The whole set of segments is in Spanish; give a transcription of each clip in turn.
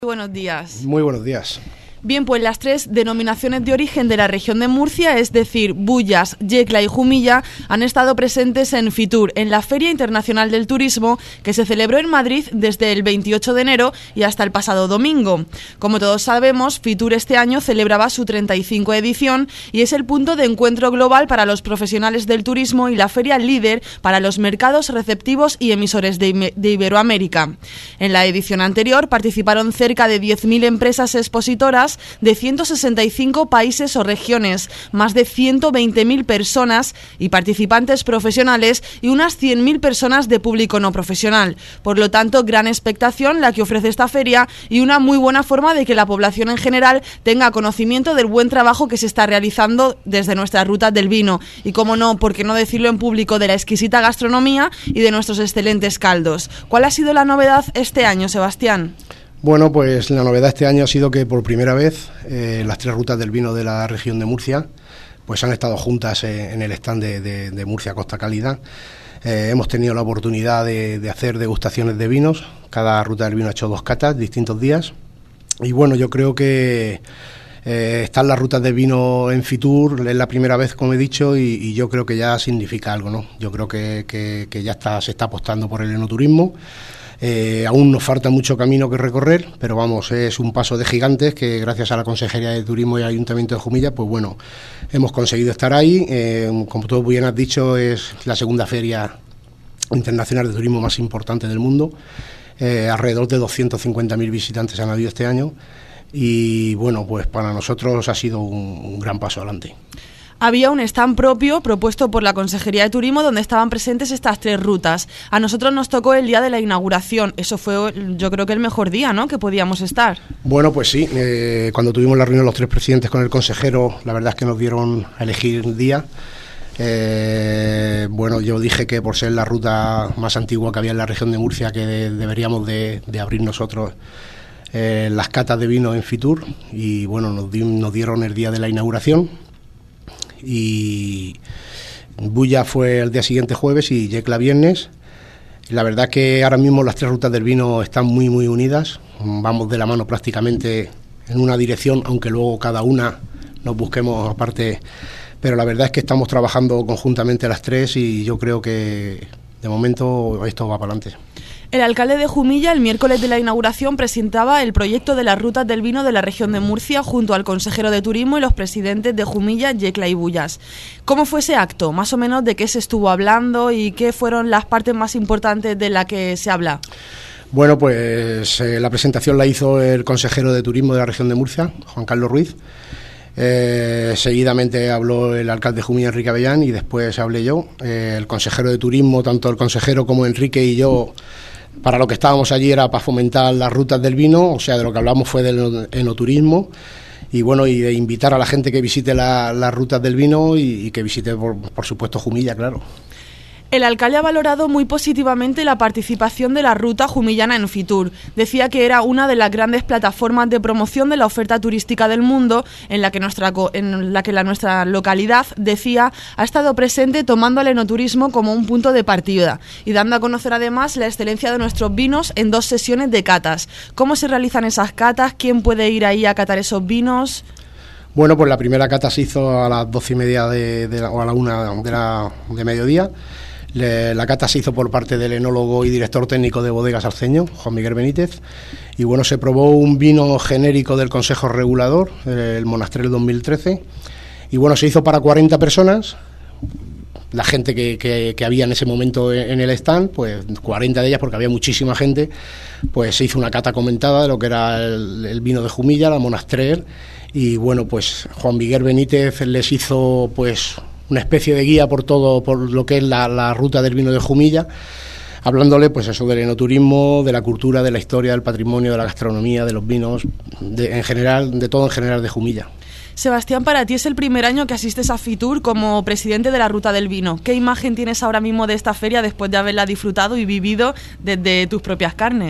Buenos días. Muy buenos días. Bien, pues las tres denominaciones de origen de la región de Murcia, es decir, Bullas, Yecla y Jumilla, han estado presentes en Fitur, en la Feria Internacional del Turismo, que se celebró en Madrid desde el 28 de enero y hasta el pasado domingo. Como todos sabemos, Fitur este año celebraba su 35 edición y es el punto de encuentro global para los profesionales del turismo y la feria líder para los mercados receptivos y emisores de Iberoamérica. En la edición anterior participaron cerca de 10.000 empresas expositoras de 165 países o regiones, más de 120.000 personas y participantes profesionales y unas 100.000 personas de público no profesional. Por lo tanto, gran expectación la que ofrece esta feria y una muy buena forma de que la población en general tenga conocimiento del buen trabajo que se está realizando desde nuestras rutas del vino y, como no, por qué no decirlo en público, de la exquisita gastronomía y de nuestros excelentes caldos. ¿Cuál ha sido la novedad este año, Sebastián? Bueno, pues la novedad este año ha sido que por primera vez las tres rutas del vino de la región de Murcia pues han estado juntas en el stand de Murcia Costa Cálida. Hemos tenido la oportunidad de hacer degustaciones de vinos. Cada ruta del vino ha hecho 2 catas distintos días. Y bueno, yo creo que están las rutas de vino en Fitur, es la primera vez, como he dicho, y yo creo que ya significa algo, ¿no? Yo creo que ya se está apostando por el enoturismo. Aún nos falta mucho camino que recorrer, pero vamos, es un paso de gigantes que gracias a la Consejería de Turismo y al Ayuntamiento de Jumilla, pues bueno, hemos conseguido estar ahí. Como tú bien has dicho, es la segunda feria internacional de turismo más importante del mundo. Alrededor de 250.000 visitantes han habido este año y bueno, pues para nosotros ha sido un gran paso adelante. Había un stand propio propuesto por la Consejería de Turismo donde estaban presentes estas tres rutas. A nosotros nos tocó el día de la inauguración. Eso fue, yo creo que el mejor día, ¿no?, que podíamos estar. Bueno, pues sí. Cuando tuvimos la reunión los tres presidentes con el consejero, la verdad es que nos dieron a elegir el día. Bueno, yo dije que por ser la ruta más antigua que había en la región de Murcia, que deberíamos de abrir nosotros las catas de vino en Fitur. Y bueno, nos dieron el día de la inauguración. Y Bulla fue el día siguiente, jueves, y Yecla viernes. La verdad que ahora mismo las tres rutas del vino están muy unidas, vamos de la mano prácticamente en una dirección, aunque luego cada una nos busquemos aparte, pero la verdad es que estamos trabajando conjuntamente las tres y yo creo que de momento esto va para adelante. El alcalde de Jumilla, el miércoles de la inauguración, presentaba el proyecto de las rutas del vino de la región de Murcia junto al consejero de Turismo y los presidentes de Jumilla, Yecla y Bullas. ¿Cómo fue ese acto? Más o menos, ¿de qué se estuvo hablando y qué fueron las partes más importantes de la que se habla? Bueno, pues la presentación la hizo el consejero de Turismo de la región de Murcia, Juan Carlos Ruiz. Seguidamente habló el alcalde de Jumilla, Enrique Avellán, y después hablé yo. El consejero de Turismo, tanto el consejero como Enrique y yo, para lo que estábamos allí era para fomentar las rutas del vino, o sea, de lo que hablamos fue del enoturismo y bueno, y de invitar a la gente que visite las rutas del vino y que visite, por supuesto, Jumilla, claro. El alcalde ha valorado muy positivamente la participación de la ruta jumillana en Fitur. Decía que era una de las grandes plataformas de promoción de la oferta turística del mundo, en la que nuestra localidad, decía, ha estado presente tomando al enoturismo como un punto de partida y dando a conocer además la excelencia de nuestros vinos en 2 sesiones de catas. ¿Cómo se realizan esas catas? ¿Quién puede ir ahí a catar esos vinos? Bueno, pues la primera cata se hizo a las 12:30 o a la 1 de mediodía. La cata se hizo por parte del enólogo y director técnico de Bodegas Arceño, Juan Miguel Benítez, y bueno, se probó un vino genérico del Consejo Regulador, el Monastrell 2013, y bueno, se hizo para 40 personas, la gente que había en ese momento en el stand, pues 40 de ellas, porque había muchísima gente, pues se hizo una cata comentada de lo que era el vino de Jumilla, la Monastrell, y bueno, pues Juan Miguel Benítez les hizo pues una especie de guía por lo que es la ruta del vino de Jumilla, hablándole pues eso del enoturismo, de la cultura, de la historia, del patrimonio, de la gastronomía, de los vinos, en general, de todo en general de Jumilla. Sebastián, para ti es el primer año que asistes a Fitur como presidente de la Ruta del Vino. ¿Qué imagen tienes ahora mismo de esta feria después de haberla disfrutado y vivido desde tus propias carnes?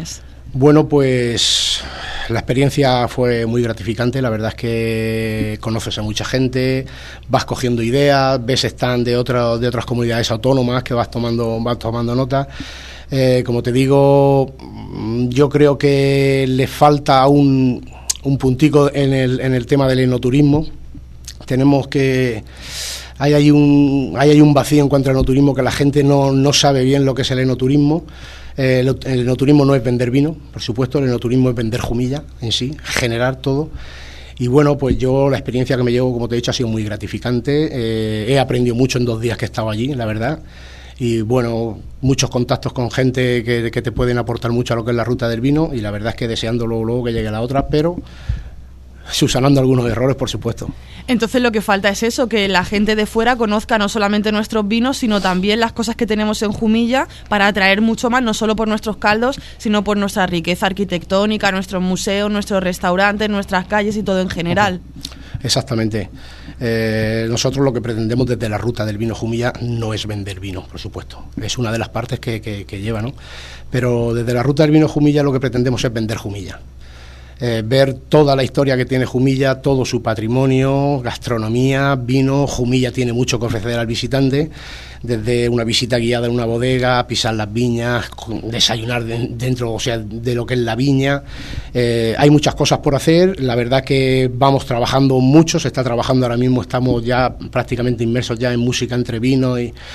Bueno, pues la experiencia fue muy gratificante. La verdad es que conoces a mucha gente, vas cogiendo ideas, ves stand de otras comunidades autónomas que vas tomando nota. Como te digo, yo creo que le falta un puntico en el tema del enoturismo. Tenemos que... Hay ahí un vacío en cuanto al enoturismo, que la gente no sabe bien lo que es el enoturismo. El enoturismo no es vender vino, por supuesto, el enoturismo es vender jumilla en sí, generar todo. Y bueno, pues yo la experiencia que me llevo, como te he dicho, ha sido muy gratificante. He aprendido mucho en 2 días que he estado allí, la verdad. Y bueno, muchos contactos con gente que te pueden aportar mucho a lo que es la ruta del vino, y la verdad es que deseando luego que llegue la otra, pero subsanando algunos errores, por supuesto. Entonces lo que falta es eso, que la gente de fuera conozca no solamente nuestros vinos, sino también las cosas que tenemos en Jumilla, para atraer mucho más, no solo por nuestros caldos, sino por nuestra riqueza arquitectónica, nuestros museos, nuestros restaurantes, nuestras calles y todo en general. Exactamente. Nosotros lo que pretendemos desde la ruta del vino Jumilla no es vender vino, por supuesto. Es una de las partes que lleva, ¿no? Pero desde la ruta del vino Jumilla lo que pretendemos es vender Jumilla. Ver toda la historia que tiene Jumilla, todo su patrimonio, gastronomía, vino. Jumilla tiene mucho que ofrecer al visitante, desde una visita guiada en una bodega, pisar las viñas, desayunar dentro, o sea, de lo que es la viña. Hay muchas cosas por hacer. La verdad que vamos trabajando mucho, se está trabajando ahora mismo, estamos ya prácticamente inmersos ya en música entre vino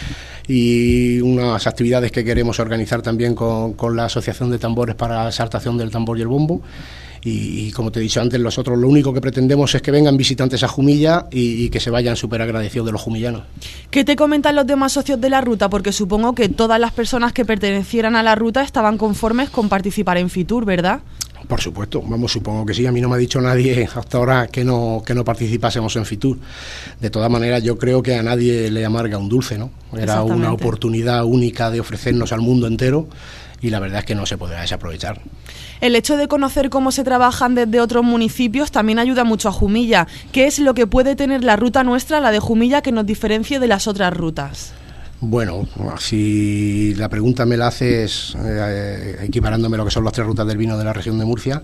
y unas actividades que queremos organizar también con la Asociación de Tambores para la exaltación del tambor y el bombo. Y como te he dicho antes, nosotros lo único que pretendemos es que vengan visitantes a Jumilla y que se vayan súper agradecidos de los jumillanos. ¿Qué te comentan los demás socios de la ruta? Porque supongo que todas las personas que pertenecieran a la ruta estaban conformes con participar en Fitur, ¿verdad? Por supuesto, supongo que sí. A mí no me ha dicho nadie hasta ahora que no participásemos en Fitur. De todas maneras, yo creo que a nadie le amarga un dulce, ¿no? Era una oportunidad única de ofrecernos al mundo entero, y la verdad es que no se podrá desaprovechar. El hecho de conocer cómo se trabajan desde otros municipios también ayuda mucho a Jumilla. ¿Qué es lo que puede tener la ruta nuestra, la de Jumilla, que nos diferencie de las otras rutas? Bueno, si la pregunta me la haces equiparándome lo que son las 3 rutas del vino de la región de Murcia,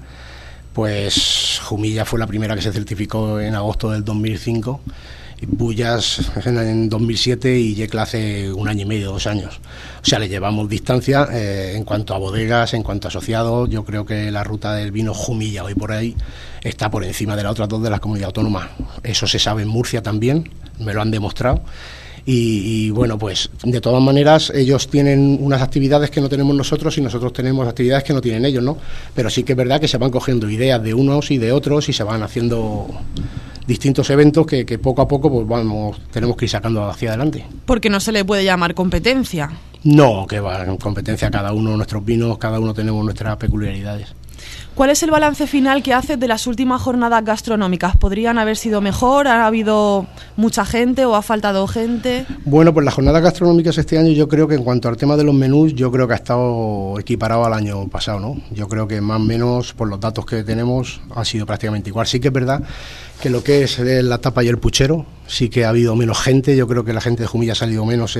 pues Jumilla fue la primera que se certificó en agosto del 2005, Bullas en 2007 y Yecla hace 1 año y medio, 2 años. O sea, le llevamos distancia en cuanto a bodegas, en cuanto a asociados. Yo creo que la ruta del vino Jumilla hoy por ahí está por encima de las otras 2 de las comunidades autónomas. Eso se sabe en Murcia también, me lo han demostrado. Y bueno, pues de todas maneras ellos tienen unas actividades que no tenemos nosotros y nosotros tenemos actividades que no tienen ellos, ¿no? Pero sí que es verdad que se van cogiendo ideas de unos y de otros y se van haciendo distintos eventos que poco a poco pues tenemos que ir sacando hacia adelante. Porque no se le puede llamar competencia. No, que va, en competencia cada uno nuestros vinos, cada uno tenemos nuestras peculiaridades. ¿Cuál es el balance final que haces de las últimas jornadas gastronómicas? ¿Podrían haber sido mejor? ¿Ha habido mucha gente o ha faltado gente? Bueno, pues las jornadas gastronómicas este año, yo creo que en cuanto al tema de los menús, yo creo que ha estado equiparado al año pasado, ¿no? Yo creo que más o menos, por los datos que tenemos, ha sido prácticamente igual. Sí que es verdad que lo que es la tapa y el puchero, sí que ha habido menos gente. Yo creo que la gente de Jumilla ha salido menos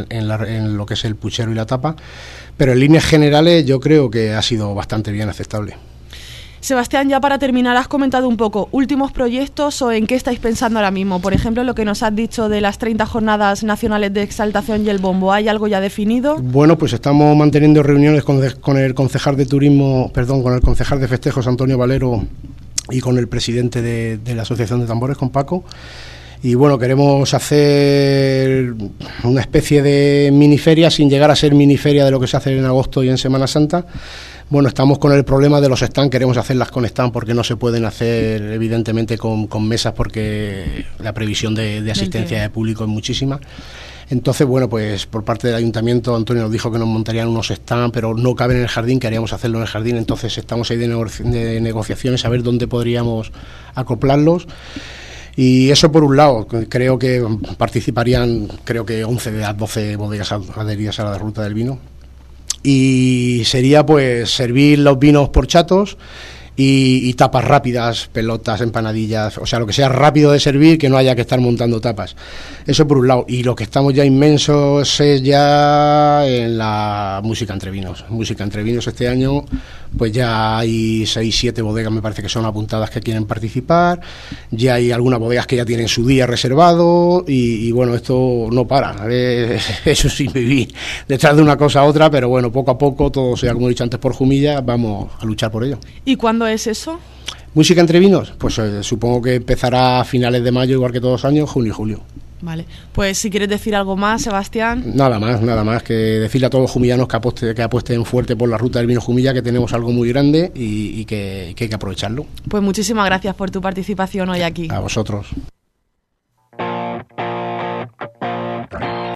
en lo que es el puchero y la tapa, pero en líneas generales yo creo que ha sido bastante bien aceptable. Sebastián, ya para terminar, has comentado un poco últimos proyectos o en qué estáis pensando ahora mismo. Por ejemplo, lo que nos has dicho de las 30 jornadas nacionales de exaltación y el bombo, ¿hay algo ya definido? Bueno, pues estamos manteniendo reuniones con el concejal de turismo, con el concejal de festejos, Antonio Valero, y con el presidente de la Asociación de Tambores, con Paco. Y bueno, queremos hacer una especie de miniferia, sin llegar a ser miniferia de lo que se hace en agosto y en Semana Santa. Bueno, estamos con el problema de los stands, queremos hacerlas con stand porque no se pueden hacer evidentemente con mesas porque la previsión de asistencia de público es muchísima. Entonces, bueno, pues por parte del ayuntamiento Antonio nos dijo que nos montarían unos stands, pero no caben en el jardín, queríamos hacerlo en el jardín, entonces estamos ahí de negociaciones a ver dónde podríamos acoplarlos. Y eso por un lado, creo que participarían 11 de las 12 bodegas adheridas a la ruta del vino. Y sería pues servir los vinos por chatos y tapas rápidas, pelotas, empanadillas, o sea, lo que sea rápido de servir, que no haya que estar montando tapas. Eso por un lado. Y lo que estamos ya inmensos es ya en la música entre vinos. Música entre vinos este año pues ya hay 6, 7 bodegas, me parece que son apuntadas, que quieren participar. Ya hay algunas bodegas que ya tienen su día reservado y bueno, esto no para. Eso sí, vivir detrás de una cosa a otra, pero bueno, poco a poco, todo sea, como he dicho antes, por Jumilla, vamos a luchar por ello. ¿Y cuándo es eso? Música entre vinos, pues supongo que empezará a finales de mayo, igual que todos los años, junio y julio. Vale, pues si quieres decir algo más, Sebastián. Nada más que decirle a todos los jumillanos que apuesten fuerte por la ruta del vino Jumilla, que tenemos algo muy grande y que hay que aprovecharlo. Pues muchísimas gracias por tu participación hoy aquí. A vosotros.